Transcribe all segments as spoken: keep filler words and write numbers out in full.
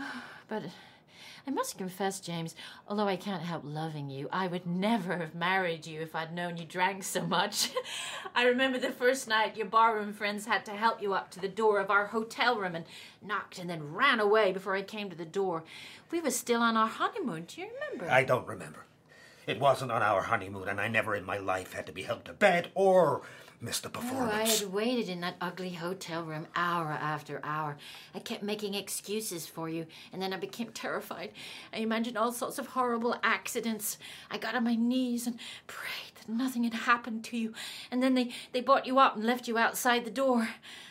But I must confess, James, although I can't help loving you, I would never have married you if I'd known you drank so much. I remember the first night your barroom friends had to help you up to the door of our hotel room and knocked and then ran away before I came to the door. We were still on our honeymoon. Do you remember? I don't remember. It wasn't on our honeymoon, and I never in my life had to be helped to bed or missed the performance. Oh, I had waited in that ugly hotel room hour after hour. I kept making excuses for you, and then I became terrified. I imagined all sorts of horrible accidents. I got on my knees and prayed that nothing had happened to you, and then they, they brought you up and left you outside the door.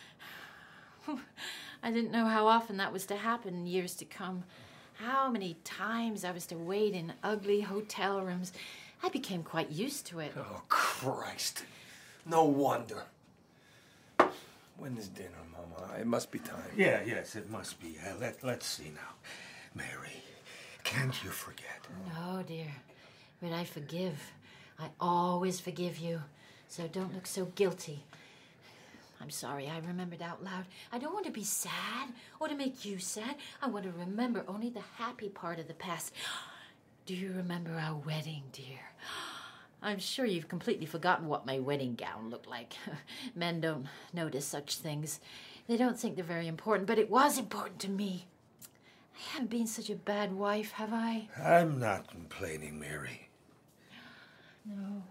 I didn't know how often that was to happen in years to come. How many times I was to wait in ugly hotel rooms. I became quite used to it. Oh, Christ. No wonder. When is dinner, Mama? It must be time. Yeah, yes, it must be. Uh, let, let's see now. Mary, can't you forget? No, dear. But I forgive. I always forgive you. So don't look so guilty. I'm sorry I remembered out loud. I don't want to be sad or to make you sad. I want to remember only the happy part of the past. Do you remember our wedding, dear? I'm sure you've completely forgotten what my wedding gown looked like. Men don't notice such things. They don't think they're very important, but it was important to me. I haven't been such a bad wife, have I? I'm not complaining, Mary. No.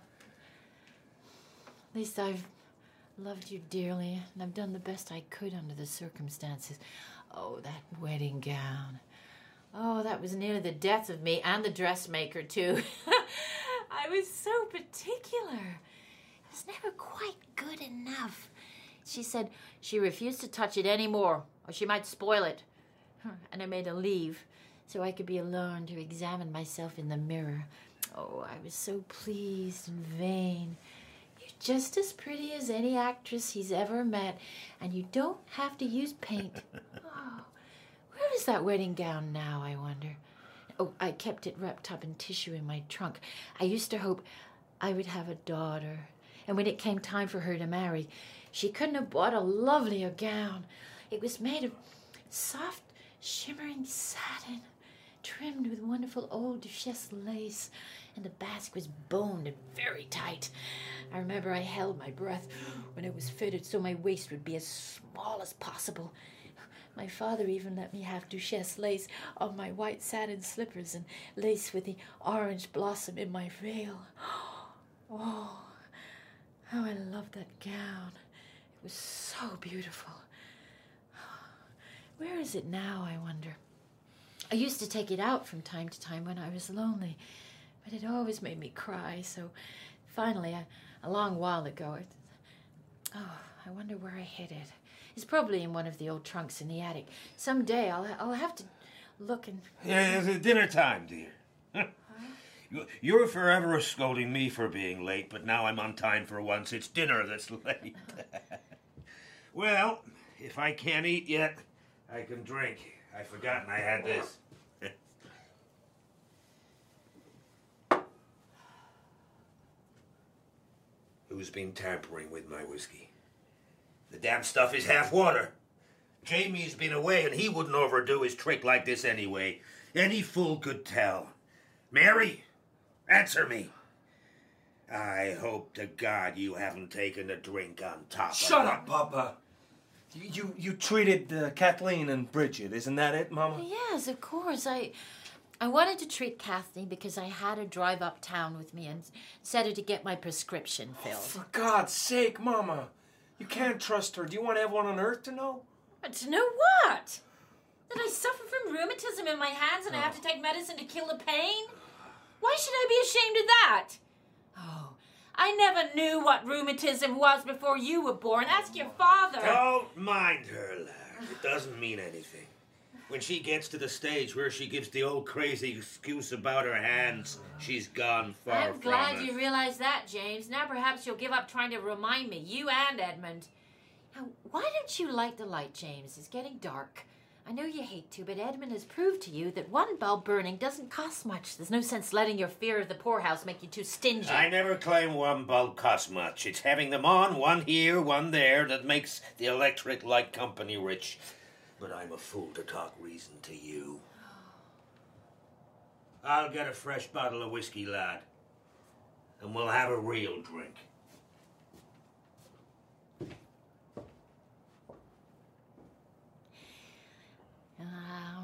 At least I've loved you dearly, and I've done the best I could under the circumstances. Oh, that wedding gown. Oh, that was nearly the death of me and the dressmaker, too. I was so particular. It was never quite good enough. She said she refused to touch it anymore, or she might spoil it. And I made her leave so I could be alone to examine myself in the mirror. Oh, I was so pleased and vain. You're just as pretty as any actress he's ever met, and you don't have to use paint. Oh, where is that wedding gown now, I wonder? Oh, I kept it wrapped up in tissue in my trunk. I used to hope I would have a daughter, and when it came time for her to marry, she couldn't have bought a lovelier gown. It was made of soft, shimmering satin, trimmed with wonderful old Duchesse lace, and the basque was boned and very tight. I remember I held my breath when it was fitted so my waist would be as small as possible. My father even let me have Duchesse lace on my white satin slippers and lace with the orange blossom in my veil. Oh, how I loved that gown. It was so beautiful. Where is it now, I wonder? I used to take it out from time to time when I was lonely, but it always made me cry, so finally, a, a long while ago, it, oh, I wonder where I hid it. It's probably in one of the old trunks in the attic. Someday I'll, I'll have to look and... Yeah, it's dinner time, dear. Huh? You're forever scolding me for being late, but now I'm on time for once. It's dinner that's late. Well, if I can't eat yet, I can drink. I've forgotten I had this. Who's been tampering with my whiskey? The damn stuff is half water. Jamie's been away and he wouldn't overdo his trick like this anyway. Any fool could tell. Mary, answer me. I hope to God you haven't taken a drink on top Shut of up, Papa. You, you you treated uh, Kathleen and Bridget, isn't that it, Mama? Yes, of course. I I wanted to treat Kathleen because I had her drive uptown with me and set her to get my prescription filled. Oh, for God's sake, Mama. You can't trust her. Do you want everyone on Earth to know? But to know what? That I suffer from rheumatism in my hands and oh. I have to take medicine to kill the pain? Why should I be ashamed of that? Oh, I never knew what rheumatism was before you were born. Ask your father. Don't mind her, lad. It doesn't mean anything. When she gets to the stage where she gives the old crazy excuse about her hands, she's gone far I'm from glad it. you realize that, James. Now perhaps you'll give up trying to remind me, you and Edmund. Now, why don't you light the light, James? It's getting dark. I know you hate to, but Edmund has proved to you that one bulb burning doesn't cost much. There's no sense letting your fear of the poorhouse make you too stingy. I never claim one bulb costs much. It's having them on, one here, one there, that makes the electric light company rich. But I'm a fool to talk reason to you. I'll get a fresh bottle of whiskey, lad. And we'll have a real drink. Uh,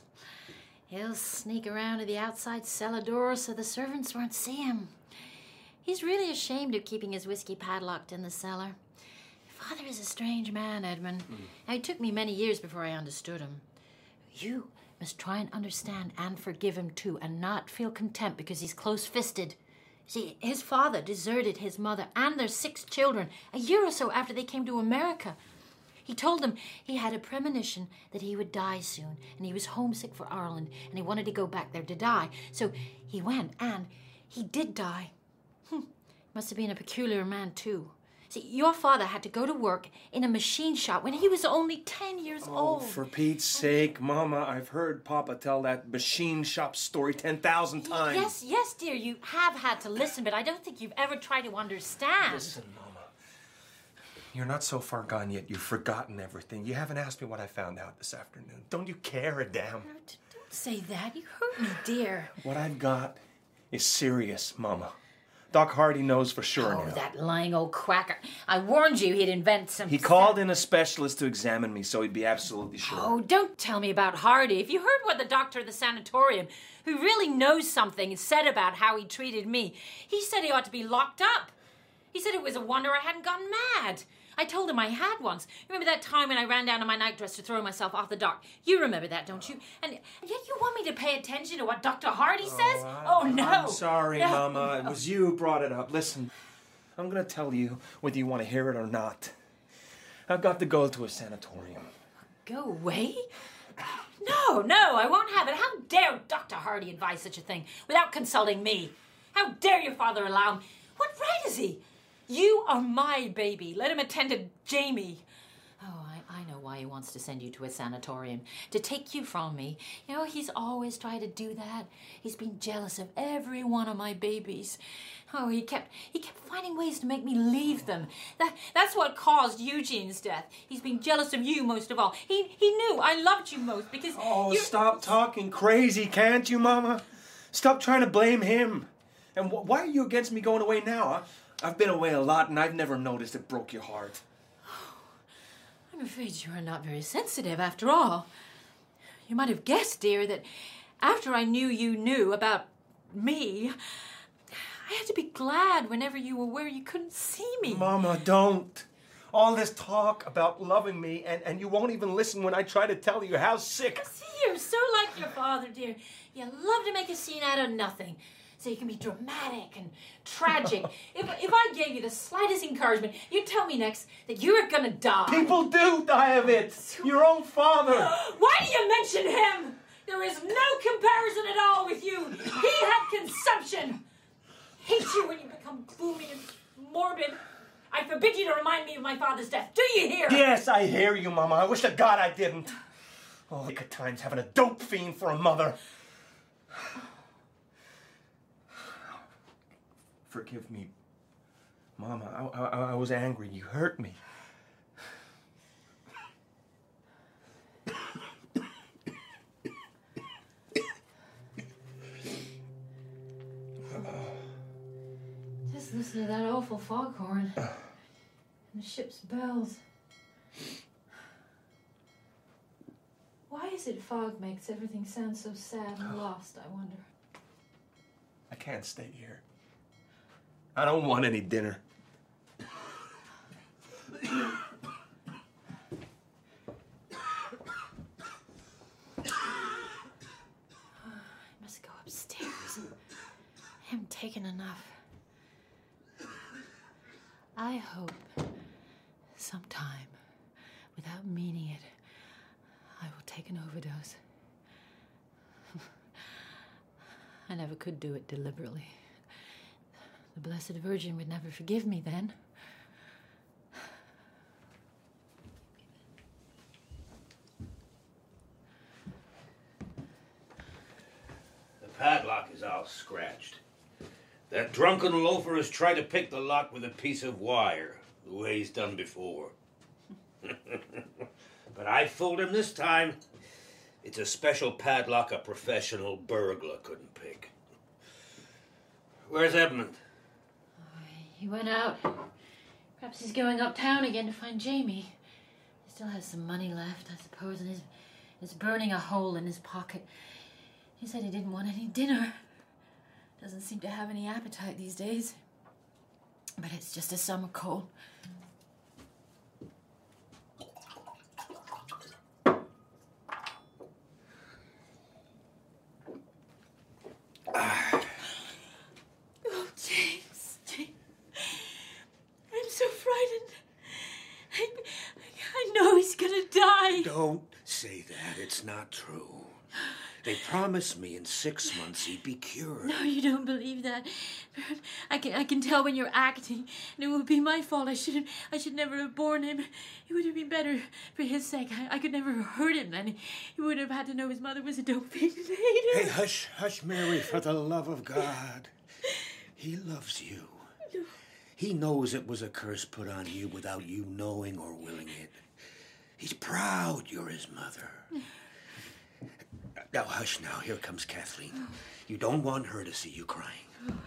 he'll sneak around to the outside cellar door so the servants won't see him. He's really ashamed of keeping his whiskey padlocked in the cellar. Father is a strange man, Edmund. Mm. Now, it took me many years before I understood him. You must try and understand and forgive him too, and not feel contempt because he's close-fisted. See, his father deserted his mother and their six children a year or so after they came to America. He told them he had a premonition that he would die soon, and he was homesick for Ireland, and he wanted to go back there to die. So he went, and he did die. Hm. Must have been a peculiar man, too. See, your father had to go to work in a machine shop when he was only ten years oh, old. Oh, for Pete's sake, Mama, I've heard Papa tell that machine shop story ten thousand times. Yes, yes, dear, you have had to listen, but I don't think you've ever tried to understand. Listen, Mama. You're not so far gone yet. You've forgotten everything. You haven't asked me what I found out this afternoon. Don't you care a damn? No, don't say that. You hurt me, dear. What I've got is serious, Mama. Doc Hardy knows for sure oh, now. That lying old quacker. I warned you he'd invent some... He called in a specialist to examine me so he'd be absolutely sure. Oh, don't tell me about Hardy. If you heard what the doctor at the sanatorium, who really knows something, said about how he treated me, he said he ought to be locked up. He said it was a wonder I hadn't gone mad. I told him I had once. Remember that time when I ran down in my nightdress to throw myself off the dock? You remember that, don't you? And, and yet you want me to pay attention to what Doctor Hardy says? Oh, I, oh no. I'm sorry, no, Mama. no. It was you who brought it up. Listen, I'm going to tell you whether you want to hear it or not. I've got to go to a sanatorium. Go away? No, no, I won't have it. How dare Doctor Hardy advise such a thing without consulting me? How dare your father allow him? What right is he? You are my baby. Let him attend to Jamie. Oh, I, I know why he wants to send you to a sanatorium. To take you from me. You know, he's always tried to do that. He's been jealous of every one of my babies. Oh, he kept he kept finding ways to make me leave them. That That's what caused Eugene's death. He's been jealous of you most of all. He, he knew I loved you most because... Oh, you're... stop talking crazy, can't you, Mama? Stop trying to blame him. And wh- why are you against me going away now, huh? I've been away a lot, and I've never noticed it broke your heart. I'm afraid you are not very sensitive, after all. You might have guessed, dear, that after I knew you knew about me, I had to be glad whenever you were where you couldn't see me. Mama, don't. All this talk about loving me, and, and you won't even listen when I try to tell you how sick... See, you're so like your father, dear. You love to make a scene out of nothing. So you can be dramatic and tragic. if, if I gave you the slightest encouragement, you'd tell me next that you were gonna die. People do die of it. Your own father. Why do you mention him? There is no comparison at all with you. He had consumption. I hate you when you become gloomy and morbid. I forbid you to remind me of my father's death. Do you hear? Yes, I hear you, Mama. I wish to God I didn't. Oh, look at times having a dope fiend for a mother. Forgive me, Mama. I, I, I was angry. You hurt me. Just listen to that awful foghorn. And the ship's bells. Why is it fog makes everything sound so sad and lost, I wonder? I can't stay here. I don't want any dinner. I must go upstairs. I haven't taken enough. I hope sometime, without meaning it, I will take an overdose. I never could do it deliberately. The Blessed Virgin would never forgive me then. The padlock is all scratched. That drunken loafer has tried to pick the lock with a piece of wire, the way he's done before. But I fooled him this time. It's a special padlock a professional burglar couldn't pick. Where's Edmund? He went out. Perhaps he's going uptown again to find Jamie. He still has some money left, I suppose, and is, is burning a hole in his pocket. He said he didn't want any dinner. Doesn't seem to have any appetite these days. But it's just a summer cold. Oh, James, James. I'm so frightened. I, I know he's gonna die. Don't say that. It's not true. They promised me in six months he'd be cured. No, you don't believe that. I can I can tell when you're acting, and it would be my fault. I should I should never have borne him. It would have been better for his sake. I, I could never have hurt him then. He would have had to know his mother was a dope-faced lady. Hey, hush, hush, Mary, for the love of God. He loves you. He knows it was a curse put on you without you knowing or willing it. He's proud you're his mother. Now, hush now. Here comes Kathleen. You don't want her to see you crying.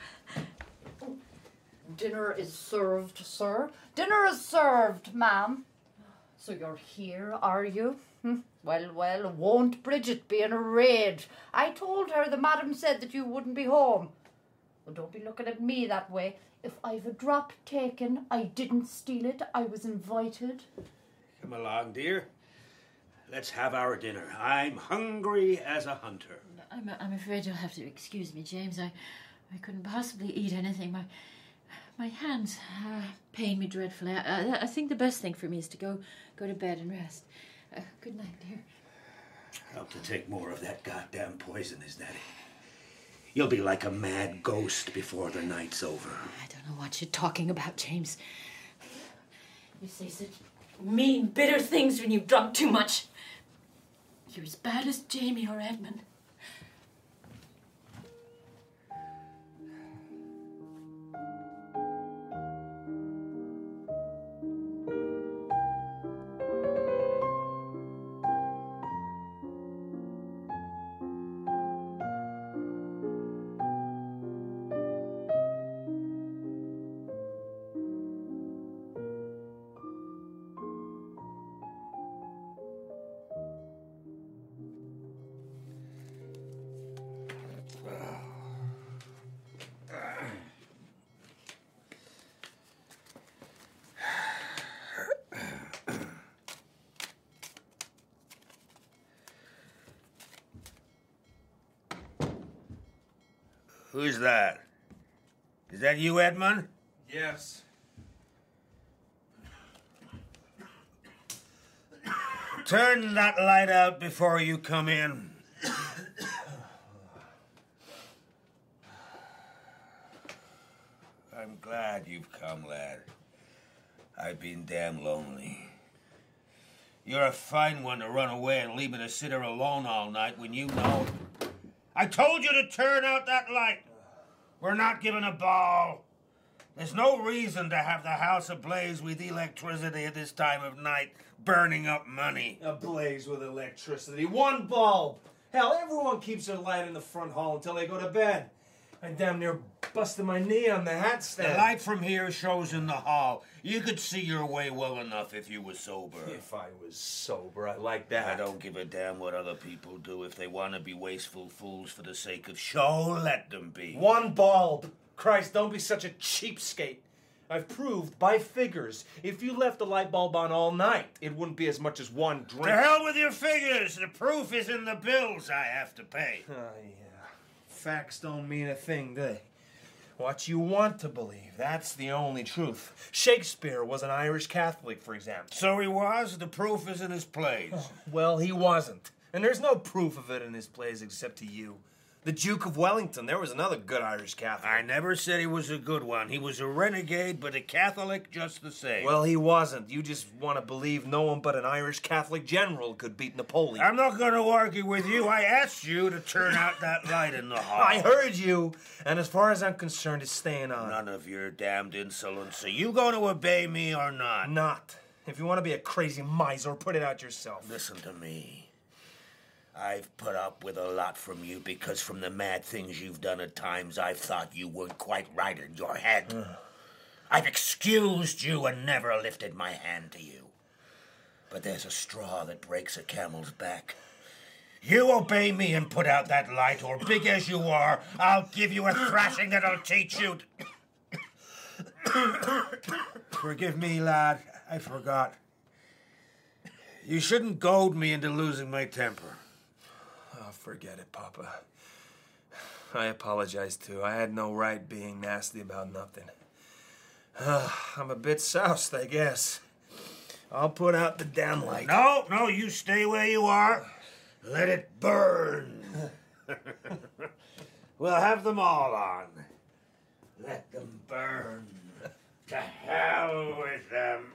Dinner is served, sir. Dinner is served, ma'am. So you're here, are you? Hm? Well, well, won't Bridget be in a rage? I told her the madam said that you wouldn't be home. Well, don't be looking at me that way. If I've a drop taken, I didn't steal it. I was invited. Come along, dear. Let's have our dinner. I'm hungry as a hunter. I'm, I'm afraid you'll have to excuse me, James. I, I couldn't possibly eat anything. My, my hands uh, pain me dreadfully. I, I, I think the best thing for me is to go, go to bed and rest. Uh, good night, dear. Help to take more of that goddamn poison, is that it? You'll be like a mad ghost before the night's over. I don't know what you're talking about, James. You say such mean, bitter things when you've drunk too much. You're as bad as Jamie or Edmund. Who's that? Is that you, Edmund? Yes. Turn that light out before you come in. I'm glad you've come, lad. I've been damn lonely. You're a fine one to run away and leave me to sit here alone all night when you know... I told you to turn out that light. We're not giving a ball. There's no reason to have the house ablaze with electricity at this time of night, burning up money. Ablaze with electricity. One bulb. Hell, everyone keeps their light in the front hall until they go to bed. I damn near busted my knee on the hat stand. The light from here shows in the hall. You could see your way well enough if you were sober. If I was sober, I like that. I don't give a damn what other people do. If they want to be wasteful fools for the sake of show, let them be. One bulb. Christ, don't be such a cheapskate. I've proved by figures, if you left the light bulb on all night, it wouldn't be as much as one drink. To hell with your figures. The proof is in the bills I have to pay. Oh, yeah. Facts don't mean a thing, do they? What you want to believe, that's the only truth. Shakespeare was an Irish Catholic, for example. So he was? The proof is in his plays. Oh, well, he wasn't. And there's no proof of it in his plays except to you. The Duke of Wellington, there was another good Irish Catholic. I never said he was a good one. He was a renegade, but a Catholic just the same. Well, he wasn't. You just want to believe no one but an Irish Catholic general could beat Napoleon. I'm not going to argue with you. I asked you to turn out that light in the hall. I heard you, and as far as I'm concerned, it's staying on. None of your damned insolence. Are you going to obey me or not? Not. If you want to be a crazy miser, put it out yourself. Listen to me. I've put up with a lot from you because from the mad things you've done at times, I've thought you weren't quite right in your head. I've excused you and never lifted my hand to you. But there's a straw that breaks a camel's back. You obey me and put out that light, or big as you are, I'll give you a thrashing that'll teach you. Forgive me, lad. I forgot. You shouldn't goad me into losing my temper. Oh, forget it, Papa. I apologize, too. I had no right being nasty about nothing. Uh, I'm a bit soused, I guess. I'll put out the damn light. No, no, you stay where you are. Let it burn. We'll have them all on. Let them burn. To hell with them.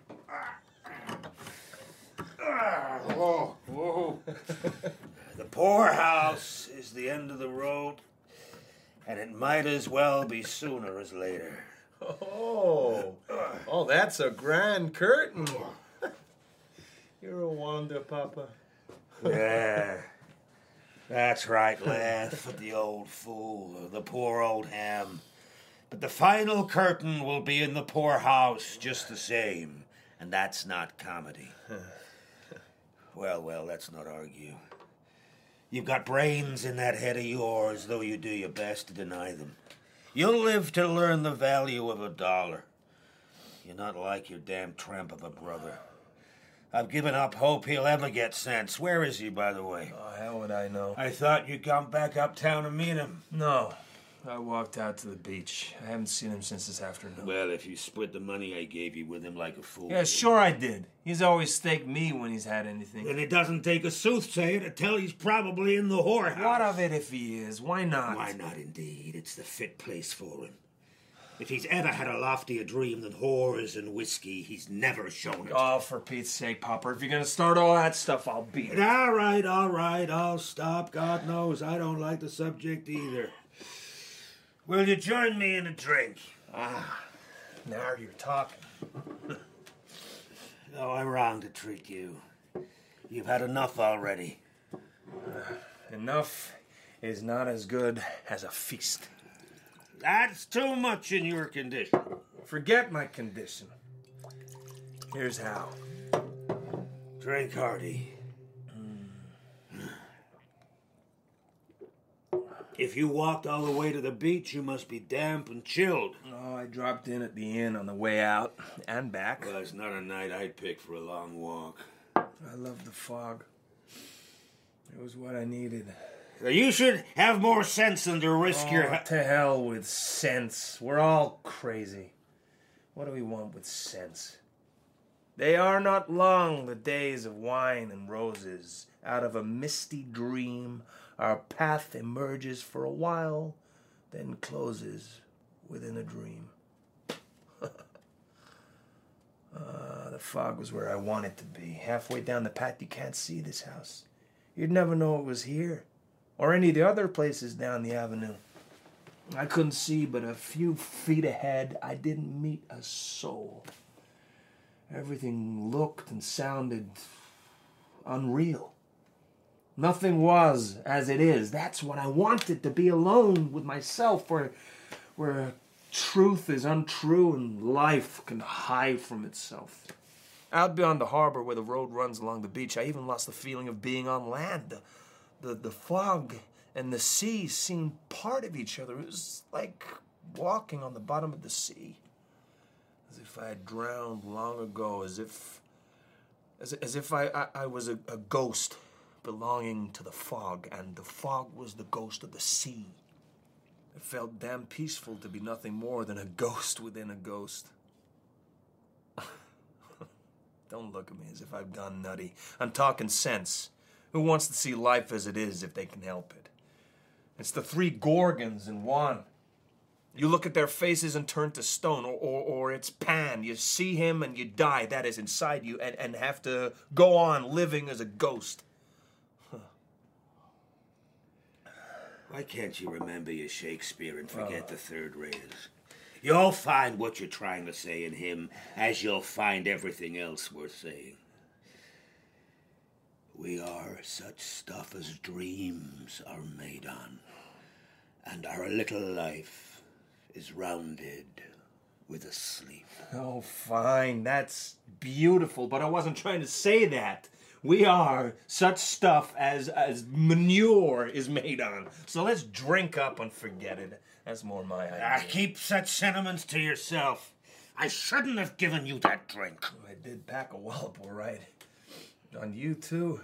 Whoa, whoa. The poorhouse is the end of the road, and it might as well be sooner as later. Oh, oh, that's a grand curtain. You're a wonder, Papa. Yeah, that's right. Laugh at the old fool, the poor old ham. But the final curtain will be in the poorhouse just the same, and that's not comedy. Well, well, let's not argue. You've got brains in that head of yours, though you do your best to deny them. You'll live to learn the value of a dollar. You're not like your damn tramp of a brother. I've given up hope he'll ever get sense. Where is he, by the way? Oh, how would I know? I thought you'd come back uptown to meet him. No. I walked out to the beach. I haven't seen him since this afternoon. Well, if you split the money I gave you with him like a fool. Yeah, sure I did. He's always staked me when he's had anything. And it doesn't take a soothsayer to tell he's probably in the whorehouse. What of it if he is? Why not? Why not, indeed? It's the fit place for him. If he's ever had a loftier dream than whores and whiskey, he's never shown it. Oh, for Pete's sake, Papa. If you're going to start all that stuff, I'll beat it. All right, all right, I'll stop. God knows I don't like the subject either. Will you join me in a drink? Ah, now you're talking. No, I'm wrong to treat you. You've had enough already. Uh, enough is not as good as a feast. That's too much in your condition. Forget my condition. Here's how. Drink hearty. If you walked all the way to the beach, you must be damp and chilled. Oh, I dropped in at the inn on the way out and back. Well, it's not a night I'd pick for a long walk. I love the fog. It was what I needed. You should have more sense than to risk oh, your... to hell with sense. We're all crazy. What do we want with sense? They are not long, the days of wine and roses. Out of a misty dream, our path emerges for a while, then closes within a dream. uh, the fog was where I wanted to be. Halfway down the path, you can't see this house. You'd never know it was here, or any of the other places down the avenue. I couldn't see, but a few feet ahead, I didn't meet a soul. Everything looked and sounded unreal. Nothing was as it is. That's what I wanted, to be alone with myself, where, where truth is untrue and life can hide from itself. Out beyond the harbor where the road runs along the beach, I even lost the feeling of being on land. The, the, the fog and the sea seemed part of each other. It was like walking on the bottom of the sea. As if I had drowned long ago, as if as, as if I, I, I was a, a ghost belonging to the fog, and the fog was the ghost of the sea. It felt damn peaceful to be nothing more than a ghost within a ghost. Don't look at me as if I've gone nutty. I'm talking sense. Who wants to see life as it is if they can help it? It's the three Gorgons in one. You look at their faces and turn to stone, or, or, or it's Pan. You see him and you die, that is inside you, and, and have to go on living as a ghost. Huh. Why can't you remember your Shakespeare and forget Uh. the third raters? You'll find what you're trying to say in him, as you'll find everything else worth saying. We are such stuff as dreams are made on, and our little life is rounded with a sleep. Oh, fine, that's beautiful, but I wasn't trying to say that. We are such stuff as as manure is made on. So let's drink up and forget it. That's more my idea. Ah, keep such sentiments to yourself. I shouldn't have given you that drink. I did pack a wallop, all right. On you, too.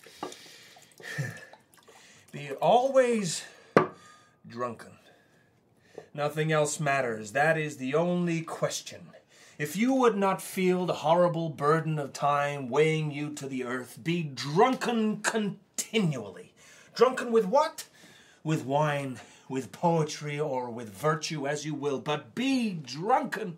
Be always drunken. Nothing else matters. That is the only question. If you would not feel the horrible burden of time weighing you to the earth, be drunken continually. Drunken with what? With wine, with poetry, or with virtue, as you will, but be drunken.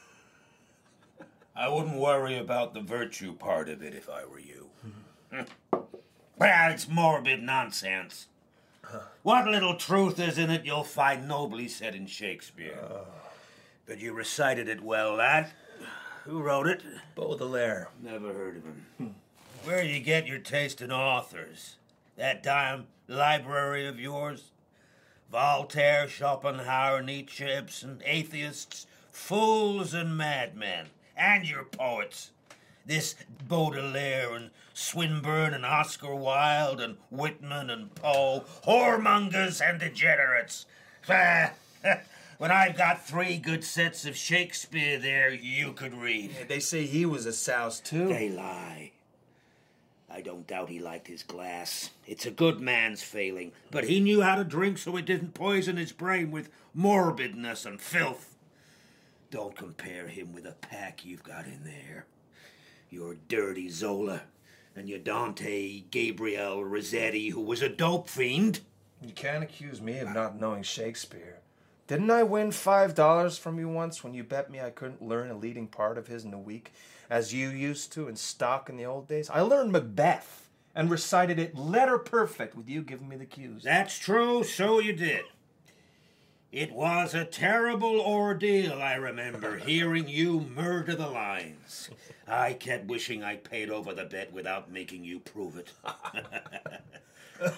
I wouldn't worry about the virtue part of it if I were you. Well, it's morbid nonsense. Huh. What little truth is in it you'll find nobly said in Shakespeare. Uh. But you recited it well, lad. Who wrote it? Baudelaire. Never heard of him. Hmm. Where do you get your taste in authors? That dime library of yours? Voltaire, Schopenhauer, Nietzsche, Ibsen, atheists, fools and madmen, and your poets. This Baudelaire and Swinburne and Oscar Wilde and Whitman and Poe, whoremongers and degenerates. When I've got three good sets of Shakespeare there, you could read. Yeah, they say he was a souse, too. They lie. I don't doubt he liked his glass. It's a good man's failing, but he knew how to drink so it didn't poison his brain with morbidness and filth. Don't compare him with a pack you've got in there. Your dirty Zola and your Dante Gabriel Rossetti, who was a dope fiend. You can't accuse me of not knowing Shakespeare. Didn't I win five dollars from you once when you bet me I couldn't learn a leading part of his in a week, as you used to in stock in the old days? I learned Macbeth and recited it letter perfect with you giving me the cues. That's true, so you did. It was a terrible ordeal, I remember, hearing you murder the lines. I kept wishing I paid over the bet without making you prove it. Did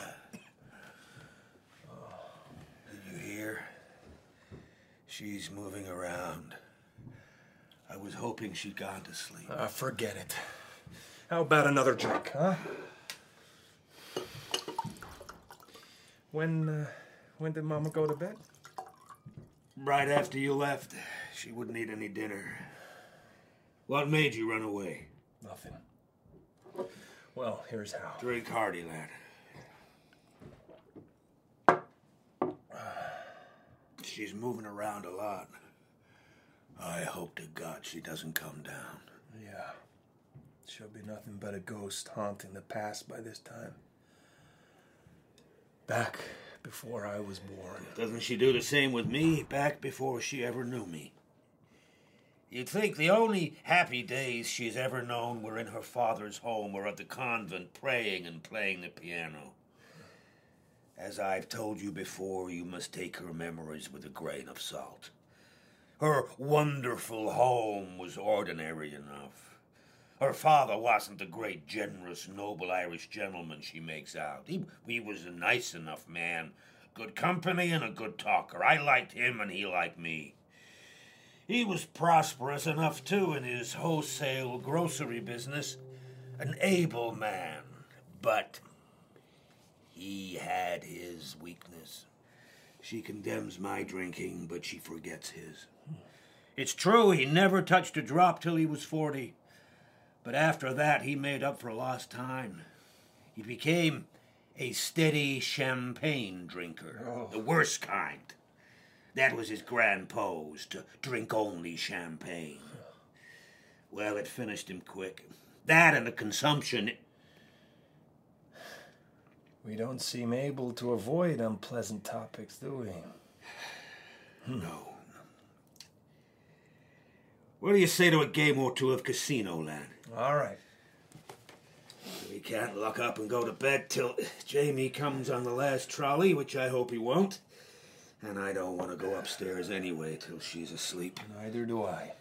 you hear? She's moving around. I was hoping she'd gone to sleep. Uh, forget it. How about another drink, huh? When, uh, when did Mama go to bed? Right after you left. She wouldn't eat any dinner. What made you run away? Nothing. Well, here's how. Drink hearty, lad. She's moving around a lot. I hope to God she doesn't come down. Yeah. She'll be nothing but a ghost haunting the past by this time. Back before I was born. Doesn't she do the same with me, back before she ever knew me? You'd think the only happy days she's ever known were in her father's home or at the convent praying and playing the piano. As I've told you before, you must take her memories with a grain of salt. Her wonderful home was ordinary enough. Her father wasn't the great, generous, noble Irish gentleman she makes out. He, he was a nice enough man, good company and a good talker. I liked him and he liked me. He was prosperous enough, too, in his wholesale grocery business. An able man, but he had his weakness. She condemns my drinking, but she forgets his. It's true, he never touched a drop till he was forty. But after that, he made up for lost time. He became a steady champagne drinker, oh. The worst kind. That was his grand pose, to drink only champagne. Well, it finished him quick. That and the consumption... It... We don't seem able to avoid unpleasant topics, do we? No. What do you say to a game or two of Casino Land? All right. We can't lock up and go to bed till Jamie comes on the last trolley, which I hope he won't. And I don't want to go upstairs anyway till she's asleep. Neither do I.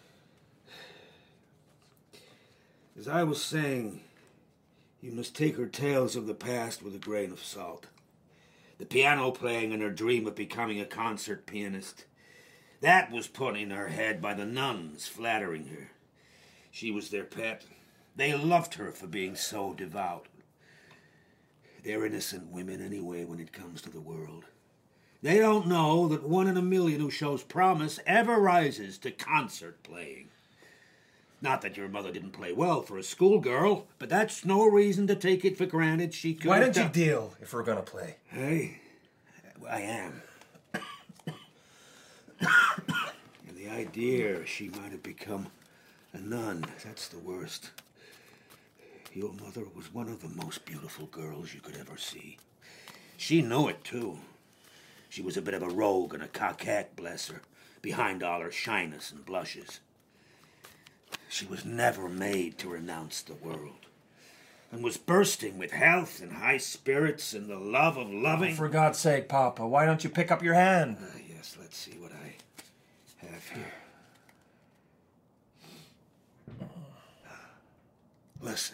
As I was saying, you must take her tales of the past with a grain of salt. The piano playing and her dream of becoming a concert pianist. That was put in her head by the nuns, flattering her. She was their pet. They loved her for being so devout. They're innocent women anyway when it comes to the world. They don't know that one in a million who shows promise ever rises to concert playing. Not that your mother didn't play well for a schoolgirl, but that's no reason to take it for granted she could. Why have don't you done- deal if we're gonna play? Hey, I am. And the idea she might have become a nun, that's the worst. Your mother was one of the most beautiful girls you could ever see. She knew it, too. She was a bit of a rogue and a coquette, bless her, behind all her shyness and blushes. She was never made to renounce the world, and was bursting with health and high spirits and the love of loving. Oh, for God's sake, Papa, why don't you pick up your hand? Uh, yes, let's see what I have here. Listen.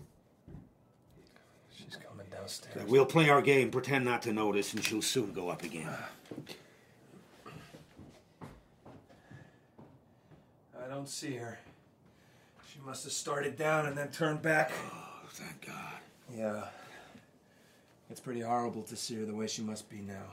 She's coming downstairs. We'll play our game, pretend not to notice, and she'll soon go up again. I don't see her. She must have started down and then turned back. Oh, thank God. Yeah. It's pretty horrible to see her the way she must be now.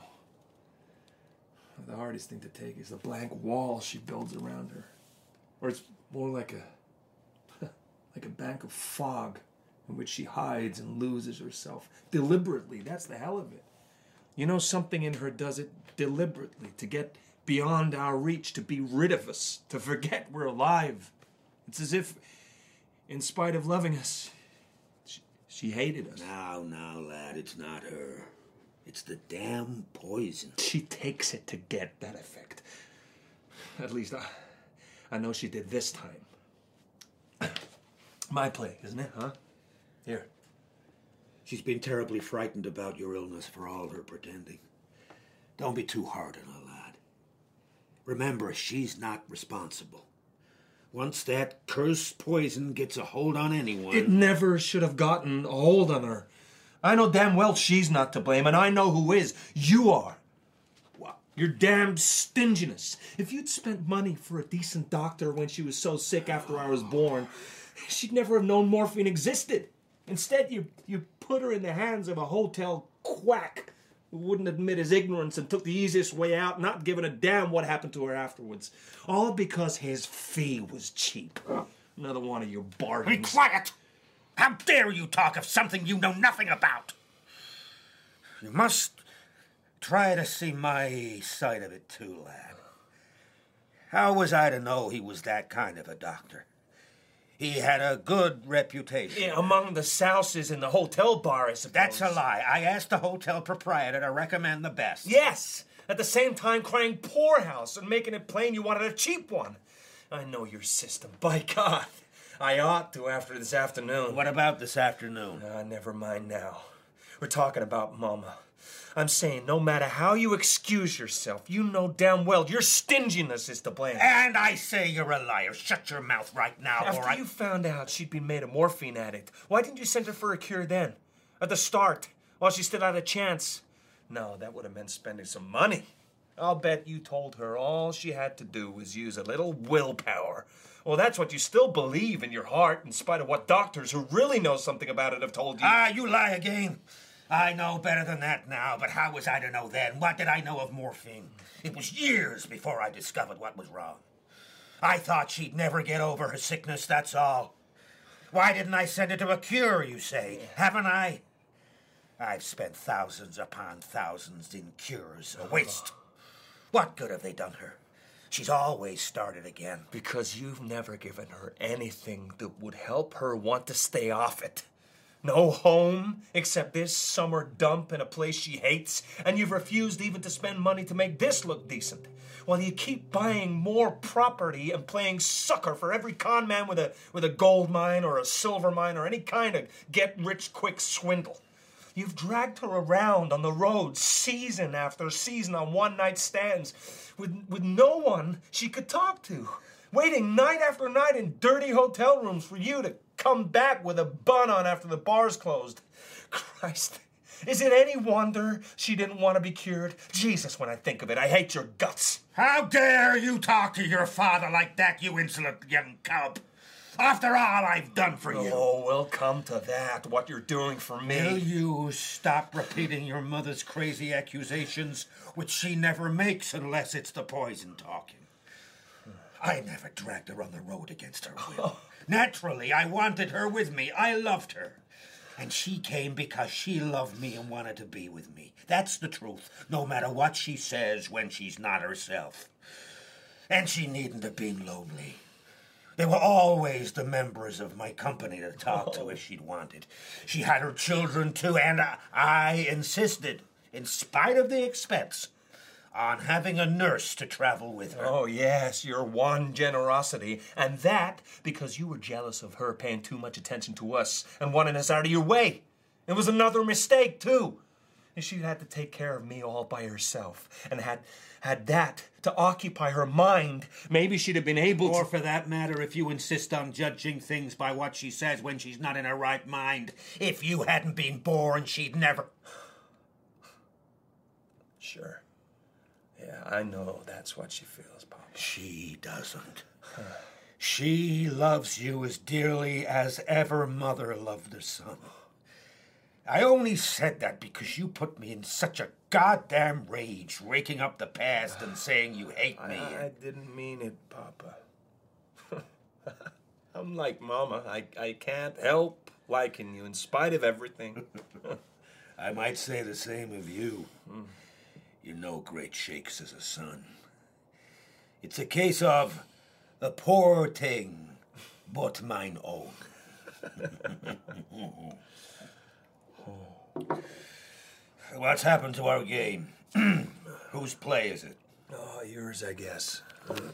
The hardest thing to take is the blank wall she builds around her. Or it's more like a like a bank of fog in which she hides and loses herself. Deliberately, that's the hell of it. You know, something in her does it deliberately, to get beyond our reach, to be rid of us, to forget we're alive. It's as if, in spite of loving us, she, she hated us. Now, now, lad, it's not her. It's the damn poison. She takes it to get that effect. At least I, I know she did this time. My plague, isn't it, huh? Here. She's been terribly frightened about your illness for all her pretending. Don't be too hard on her, lad. Remember, she's not responsible. Once that cursed poison gets a hold on anyone... It never should have gotten a hold on her. I know damn well she's not to blame, and I know who is. You are. What? Your damn stinginess. If you'd spent money for a decent doctor when she was so sick after I was born, she'd never have known morphine existed. Instead, you you put her in the hands of a hotel quack who wouldn't admit his ignorance and took the easiest way out, not giving a damn what happened to her afterwards. All because his fee was cheap. Another one of your bargains. Be quiet! How dare you talk of something you know nothing about? You must try to see my side of it too, lad. How was I to know he was that kind of a doctor? He had a good reputation. Yeah, among the souses in the hotel bar, I suppose. That's a lie. I asked the hotel proprietor to recommend the best. Yes! At the same time crying poorhouse and making it plain you wanted a cheap one. I know your system. By God, I ought to after this afternoon. What about this afternoon? Ah, never mind now. We're talking about Mama. I'm saying no matter how you excuse yourself, you know damn well your stinginess is to blame. And I say you're a liar. Shut your mouth right now, After or I... you found out she'd been made a morphine addict, why didn't you send her for a cure then? At the start, while she still had a chance? No, that would have meant spending some money. I'll bet you told her all she had to do was use a little willpower. Well, that's what you still believe in your heart, in spite of what doctors who really know something about it have told you. Ah, you lie again. I know better than that now, but how was I to know then? What did I know of morphine? It was years before I discovered what was wrong. I thought she'd never get over her sickness, that's all. Why didn't I send her to a cure, you say? Haven't I? I've spent thousands upon thousands in cures, a waste. What good have they done her? She's always started again. Because you've never given her anything that would help her want to stay off it. No home, except this summer dump in a place she hates, and you've refused even to spend money to make this look decent. While you keep buying more property and playing sucker for every con man with a with a gold mine or a silver mine or any kind of get-rich-quick swindle. You've dragged her around on the road season after season on one-night stands with, with no one she could talk to, waiting night after night in dirty hotel rooms for you to come back with a bun on after the bar's closed. Christ, is it any wonder she didn't want to be cured? Jesus, when I think of it, I hate your guts. How dare you talk to your father like that, you insolent young cub? After all I've done for you. Oh, we'll come to that, what you're doing for Will me. you stop repeating your mother's crazy accusations, which she never makes unless it's the poison talking? I never dragged her on the road against her will. Naturally, I wanted her with me. I loved her. And she came because she loved me and wanted to be with me. That's the truth, no matter what she says when she's not herself. And she needn't have been lonely. There were always the members of my company to talk to if she'd wanted. She had her children too, and I, I insisted, in spite of the expense, on having a nurse to travel with her. Oh, yes, your one generosity. And that because you were jealous of her paying too much attention to us and wanting us out of your way. It was another mistake, too. And she had to take care of me all by herself and had had that to occupy her mind. Maybe she'd have been able Or to... for that matter, if you insist on judging things by what she says when she's not in her right mind. If you hadn't been born, she'd never... Sure. Yeah, I know that's what she feels, Papa. She doesn't. She loves you as dearly as ever mother loved her son. I only said that because you put me in such a goddamn rage, raking up the past and saying you hate me. I, I didn't mean it, Papa. I'm like Mama. I, I can't help liking you in spite of everything. I might say the same of you. Mm. You're no great shakes as a son. It's a case of the poor thing, but mine own. What's happened to our game? Whose play is it? Oh, yours, I guess.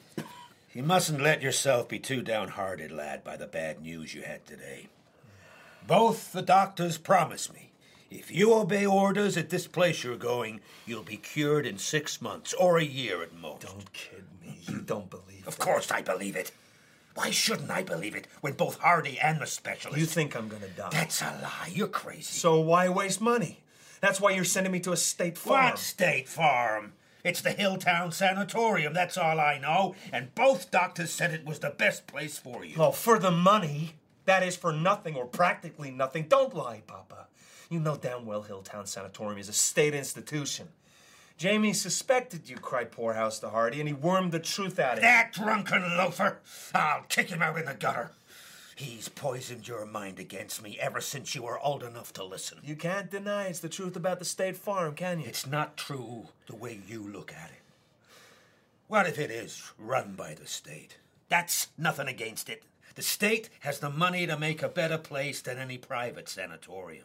You mustn't let yourself be too downhearted, lad, by the bad news you had today. Both the doctors promise me, if you obey orders at this place you're going, you'll be cured in six months, or a year at most. Don't kid me. You don't believe it. Of course I believe it. Why shouldn't I believe it when both Hardy and the specialist... You think I'm gonna die? That's a lie. You're crazy. So why waste money? That's why you're sending me to a state farm. What state farm? It's the Hilltown Sanatorium, that's all I know. And both doctors said it was the best place for you. Oh, for the money? That is for nothing or practically nothing. Don't lie, Papa. You know damn well Hilltown Sanatorium is a state institution. Jamie suspected you, cried Poorhouse to Hardy, and he wormed the truth out of him. That drunken loafer! I'll kick him out in the gutter. He's poisoned your mind against me ever since you were old enough to listen. You can't deny it's the truth about the state farm, can you? It's not true the way you look at it. What if it is run by the state? That's nothing against it. The state has the money to make a better place than any private sanatorium.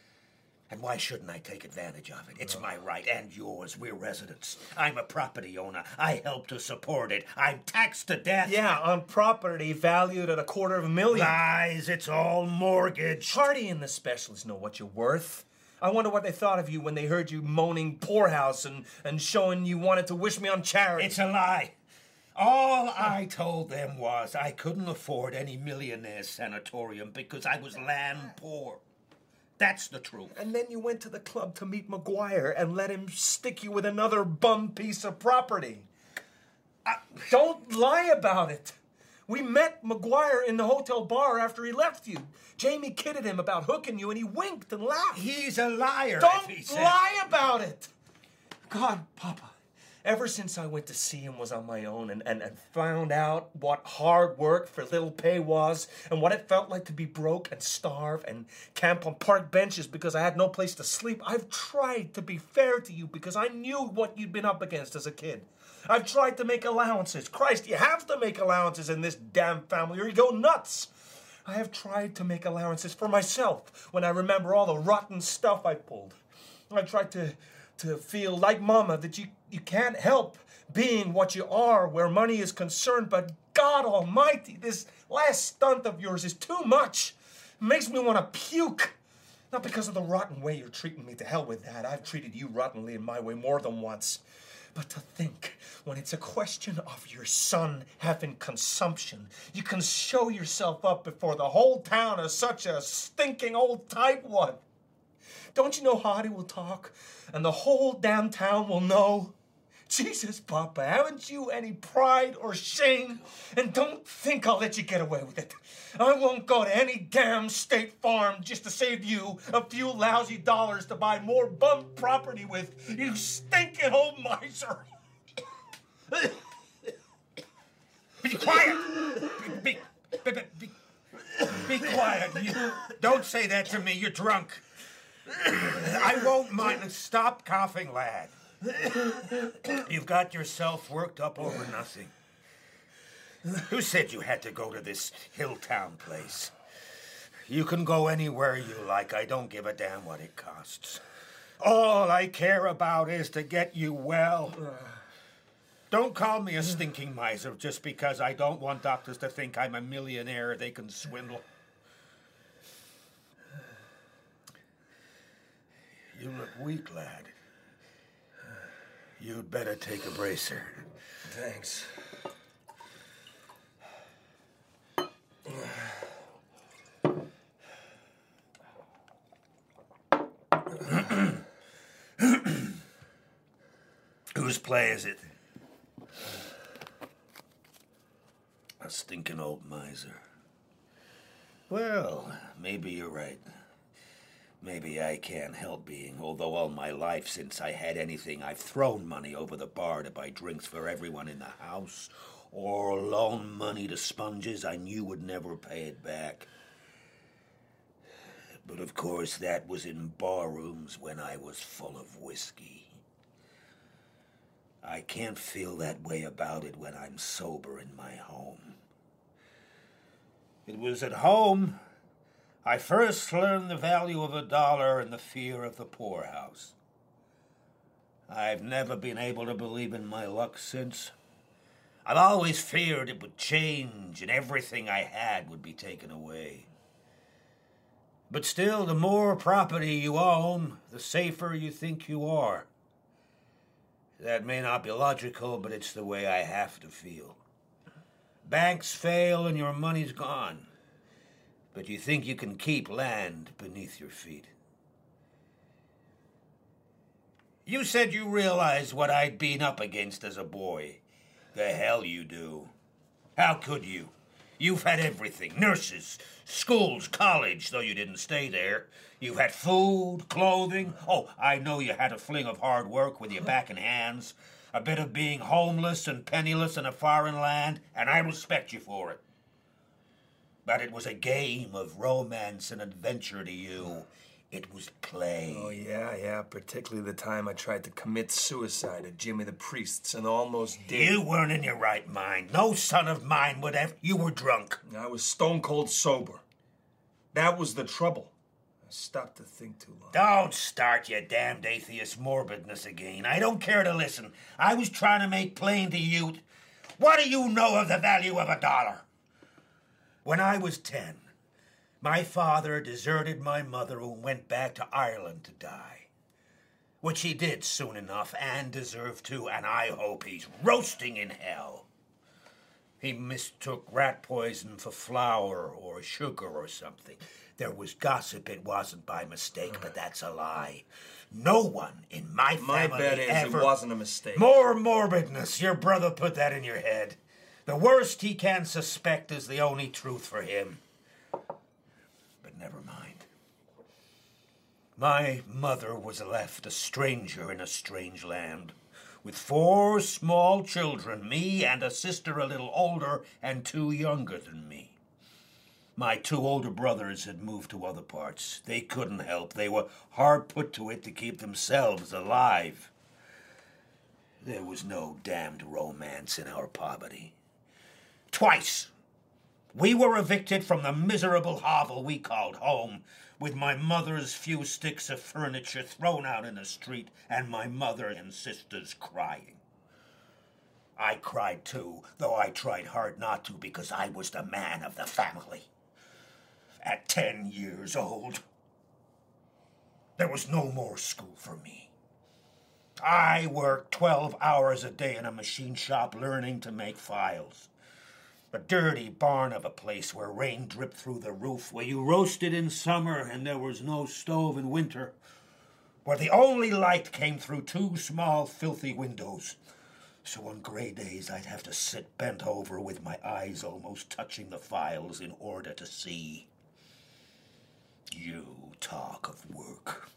And why shouldn't I take advantage of it? It's no. my right and yours. We're residents. I'm a property owner. I help to support it. I'm taxed to death. Yeah, on property valued at a quarter of a million. Lies. It's all mortgaged. Hardy and the specialists know what you're worth. I wonder what they thought of you when they heard you moaning Poorhouse and, and showing you wanted to wish me on charity. It's a lie. All I told them was I couldn't afford any millionaire sanatorium because I was land poor. That's the truth. And then you went to the club to meet McGuire and let him stick you with another bum piece of property. Uh, don't lie about it. We met McGuire in the hotel bar after he left you. Jamie kidded him about hooking you, and he winked and laughed. He's a liar. Don't if he said... lie about it. God, Papa. Ever since I went to see him was on my own and, and, and found out what hard work for little pay was and what it felt like to be broke and starve and camp on park benches because I had no place to sleep, I've tried to be fair to you because I knew what you'd been up against as a kid. I've tried to make allowances. Christ, you have to make allowances in this damn family or you go nuts. I have tried to make allowances for myself when I remember all the rotten stuff I pulled. I tried to... to feel like Mama that you, you can't help being what you are where money is concerned, but God Almighty, this last stunt of yours is too much. It makes me want to puke. Not because of the rotten way you're treating me. To hell with that. I've treated you rottenly in my way more than once. But to think, when it's a question of your son having consumption, you can show yourself up before the whole town as such a stinking old tightwad. Don't you know how he will talk? And the whole damn town will know? Jesus, Papa, haven't you any pride or shame? And don't think I'll let you get away with it. I won't go to any damn state farm just to save you a few lousy dollars to buy more bum property with, you stinking old miser. Be quiet! Be, be, be, be, be quiet. You, don't say that to me. You're drunk. I won't mind. Stop coughing, lad. You've got yourself worked up over nothing. Who said you had to go to this Hilltown place? You can go anywhere you like. I don't give a damn what it costs. All I care about is to get you well. Don't call me a stinking miser just because I don't want doctors to think I'm a millionaire they can swindle. You look weak, lad. You'd better take a bracer. Thanks. Whose play is it? A stinking old miser. Well, maybe you're right. Maybe I can't help being, although all my life since I had anything, I've thrown money over the bar to buy drinks for everyone in the house, or loan money to sponges I knew would never pay it back. But of course, that was in barrooms when I was full of whiskey. I can't feel that way about it when I'm sober in my home. It was at home I first learned the value of a dollar and the fear of the poorhouse. I've never been able to believe in my luck since. I've always feared it would change and everything I had would be taken away. But still, the more property you own, the safer you think you are. That may not be logical, but it's the way I have to feel. Banks fail and your money's gone. But you think you can keep land beneath your feet. You said you realized what I'd been up against as a boy. The hell you do. How could you? You've had everything. Nurses, schools, college, though you didn't stay there. You've had food, clothing. Oh, I know you had a fling of hard work with your back and hands. A bit of being homeless and penniless in a foreign land, and I respect you for it. But it was a game of romance and adventure to you. It was play. Oh, yeah, yeah, particularly the time I tried to commit suicide at Jimmy the Priest's and almost did. You weren't in your right mind. No son of mine would have. You were drunk. I was stone cold sober. That was the trouble. I stopped to think too long. Don't start your damned atheist morbidness again. I don't care to listen. I was trying to make plain to you. What do you know of the value of a dollar? When I was ten, my father deserted my mother and went back to Ireland to die. Which he did soon enough, and deserved to, and I hope he's roasting in hell. He mistook rat poison for flour or sugar or something. There was gossip it wasn't by mistake, but that's a lie. No one in my family My bet is ever... it wasn't a mistake. More morbidness. Your brother put that in your head. The worst he can suspect is the only truth for him. But never mind. My mother was left a stranger in a strange land, with four small children, me and a sister a little older and two younger than me. My two older brothers had moved to other parts. They couldn't help. They were hard put to it to keep themselves alive. There was no damned romance in our poverty. Twice, we were evicted from the miserable hovel we called home, with my mother's few sticks of furniture thrown out in the street, and my mother and sisters crying. I cried too, though I tried hard not to, because I was the man of the family. At ten years old. there was no more school for me. I worked twelve hours a day in a machine shop learning to make files. A dirty barn of a place where rain dripped through the roof, where you roasted in summer and there was no stove in winter, where the only light came through two small, filthy windows. So on gray days, I'd have to sit bent over with my eyes almost touching the files in order to see. You talk of work.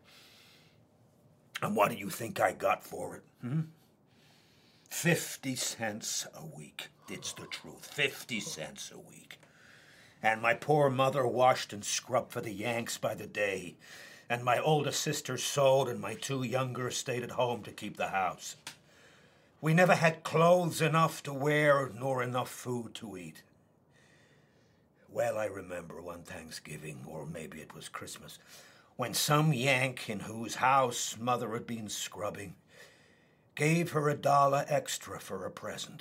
And what do you think I got for it? Hmm? Fifty cents a week. It's the truth. Fifty cents a week. And my poor mother washed and scrubbed for the Yanks by the day. And my older sister sewed, and my two younger stayed at home to keep the house. We never had clothes enough to wear, nor enough food to eat. Well, I remember one Thanksgiving, or maybe it was Christmas, when some Yank in whose house Mother had been scrubbing gave her a dollar extra for a present.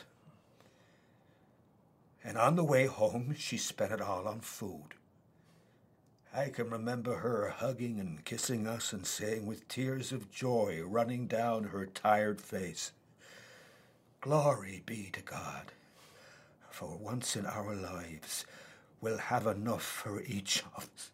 And on the way home, she spent it all on food. I can remember her hugging and kissing us and saying with tears of joy running down her tired face, "Glory be to God, for once in our lives we'll have enough for each of us."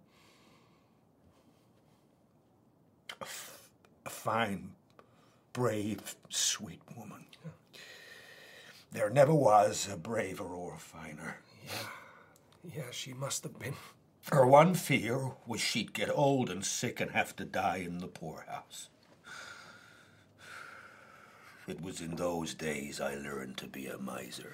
A, f- a fine, brave, sweet woman. There never was a braver or finer. Yeah, yeah, she must have been. Her one fear was she'd get old and sick and have to die in the poorhouse. It was in those days I learned to be a miser.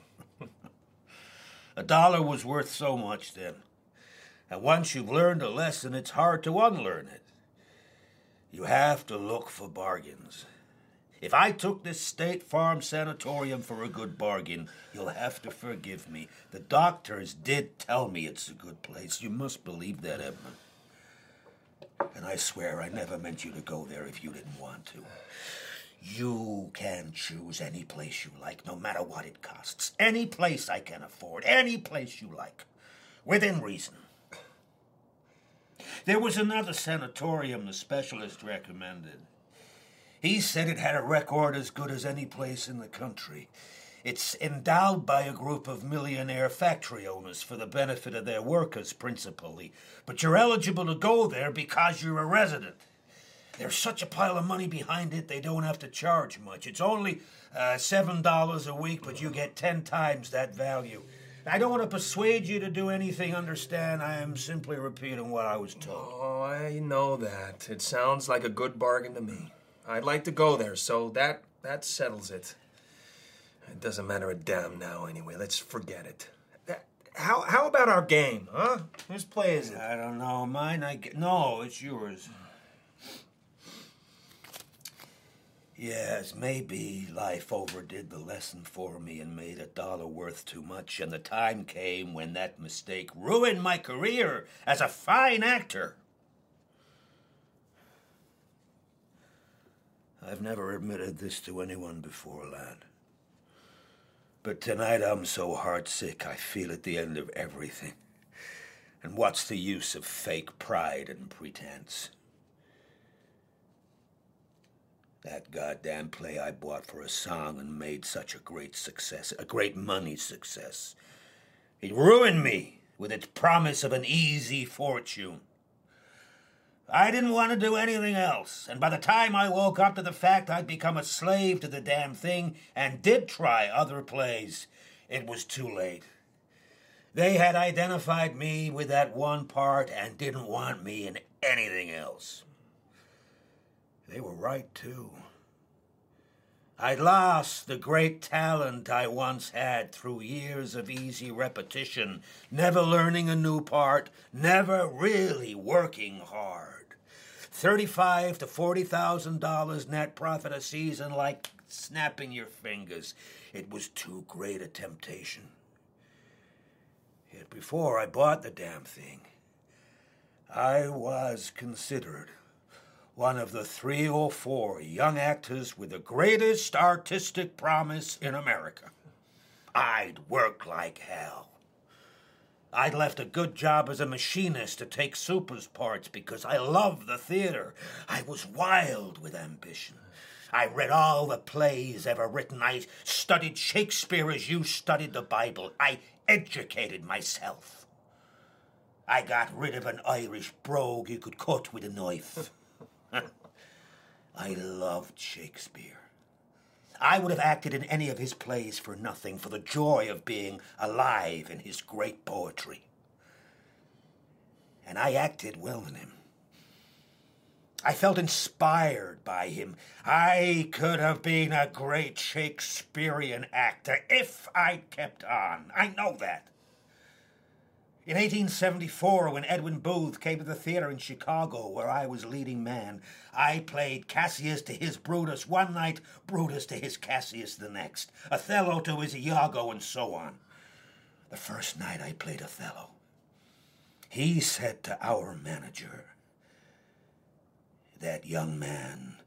A dollar was worth so much then. And once you've learned a lesson, it's hard to unlearn it. You have to look for bargains. If I took this State Farm Sanatorium for a good bargain, you'll have to forgive me. The doctors did tell me it's a good place. You must believe that, Edmund. And I swear I never meant you to go there if you didn't want to. You can choose any place you like, no matter what it costs. Any place I can afford. Any place you like. Within reason. There was another sanatorium the specialist recommended. He said it had a record as good as any place in the country. It's endowed by a group of millionaire factory owners for the benefit of their workers, principally. But you're eligible to go there because you're a resident. There's such a pile of money behind it, they don't have to charge much. It's only uh, seven dollars a week, but you get ten times that value. I don't want to persuade you to do anything, understand? I am simply repeating what I was told. Oh, I know that. It sounds like a good bargain to me. I'd like to go there, so that that settles it. It doesn't matter a damn now anyway. Let's forget it. That, how how about our game, huh? Whose play is it? I don't know. Mine, I get... No, it's yours. Yes, maybe life overdid the lesson for me and made a dollar worth too much, and the time came when that mistake ruined my career as a fine actor. I've never admitted this to anyone before, lad. But tonight I'm so heartsick I feel at the end of everything. And what's the use of fake pride and pretense? That goddamn play I bought for a song and made such a great success, a great money success. It ruined me with its promise of an easy fortune. I didn't want to do anything else, and by the time I woke up to the fact I'd become a slave to the damn thing and did try other plays, it was too late. They had identified me with that one part and didn't want me in anything else. They were right, too. I'd lost the great talent I once had through years of easy repetition, never learning a new part, never really working hard. Thirty-five to forty thousand dollars net profit a season, like snapping your fingers. It was too great a temptation. Yet before I bought the damn thing, I was considered one of the three or four young actors with the greatest artistic promise in America. I'd work like hell. I'd left a good job as a machinist to take Super's parts because I loved the theater. I was wild with ambition. I read all the plays ever written. I studied Shakespeare as you studied the Bible. I educated myself. I got rid of an Irish brogue you could cut with a knife. I loved Shakespeare. I would have acted in any of his plays for nothing, for the joy of being alive in his great poetry. And I acted well in him. I felt inspired by him. I could have been a great Shakespearean actor if I'd kept on. I know that. In eighteen seventy-four, when Edwin Booth came to the theater in Chicago, where I was leading man, I played Cassius to his Brutus one night, Brutus to his Cassius the next, Othello to his Iago, and so on. The first night I played Othello, he said to our manager, "That young man